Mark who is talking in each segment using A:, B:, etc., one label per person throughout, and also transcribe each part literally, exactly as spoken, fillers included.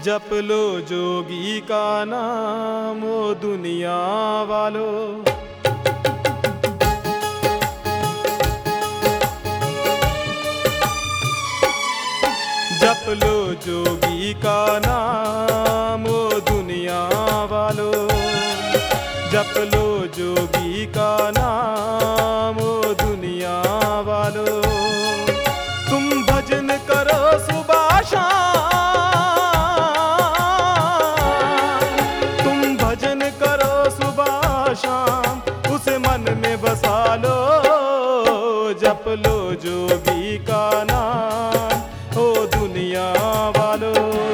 A: जप लो जोगी का नाम ओ दुनिया वालों। जप लो जोगी का नाम ओ दुनिया वालों। जप लो जोगी का नाम ओ दुनिया वालों। तुम भजन करो सुबह शाम, तुम भजन करो सुबह शाम, उसे मन में बसा लो। जप लो जोगी का नाम ओ दुनिया वालों।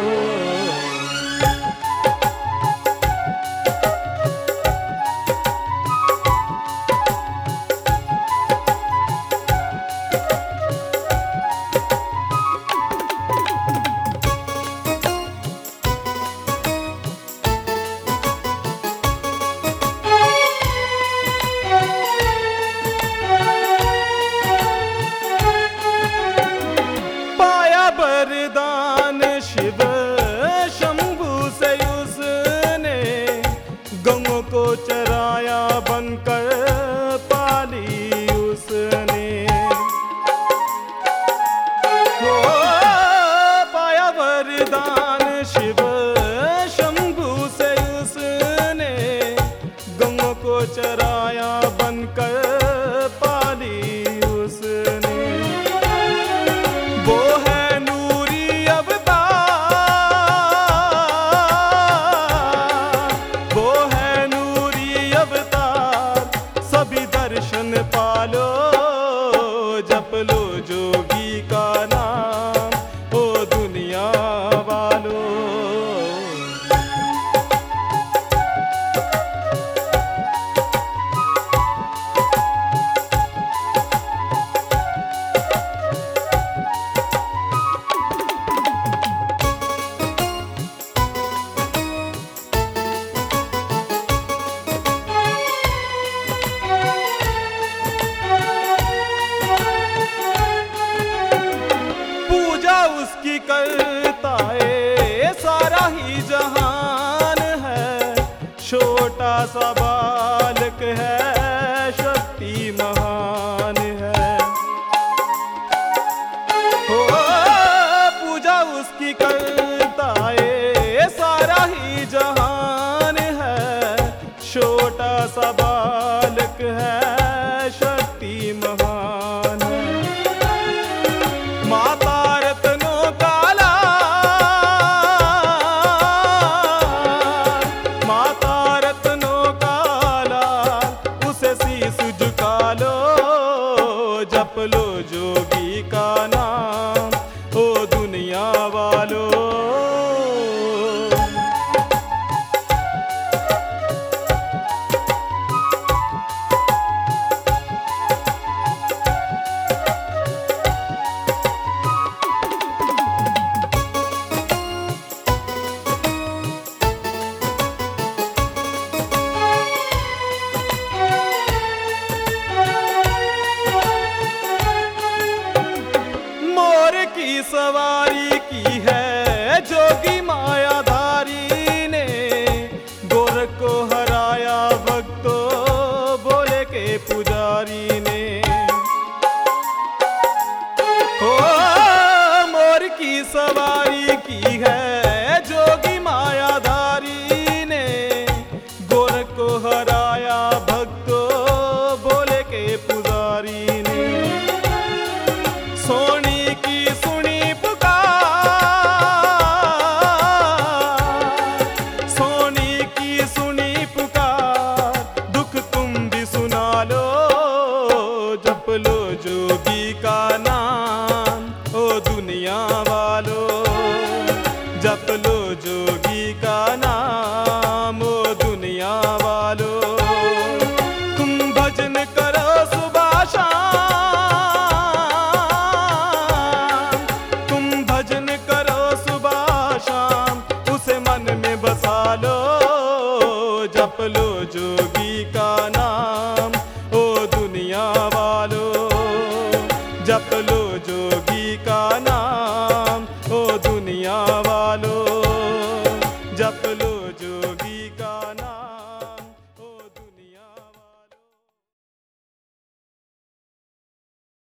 A: वरदान शिव शंभु से उसने, गौओं को चराया बनकर पाली उसने। ओ पाया वरदान शिव शंभु से उसने, गौओं को चराया बनकर पाली उसने। वो है दर्शन पालो। जप लो जोगी का नाम ओ दुनिया वालों। उसकी करता है सारा ही जहान है, छोटा सा बालक है शक्ति महान है। हो पूजा उसकी करता है सारा ही जहान है, छोटा सा बालक है शक्ति महान है। माता जप लो जोगी का नाम ओ दुनिया वालों। की सवारी की है जोगी मायाधारी ने, गोरख को हराया भक्तों बोले के पुजारी ने। हो मोर की सवारी की है जोगी मायाधारी ने, गोरख को हराया भक्तों बोले के पुजारी ने। सोनी की सुनी जोगी का नाम ओ दुनिया वालों। जप लो जोगी का नाम ओ दुनिया वालों। तुम भजन करो सुबह शाम, तुम भजन करो सुबह शाम, उसे मन में बसा लो। जप लो जोगी का नाम ओ दुनिया वालों। जप लो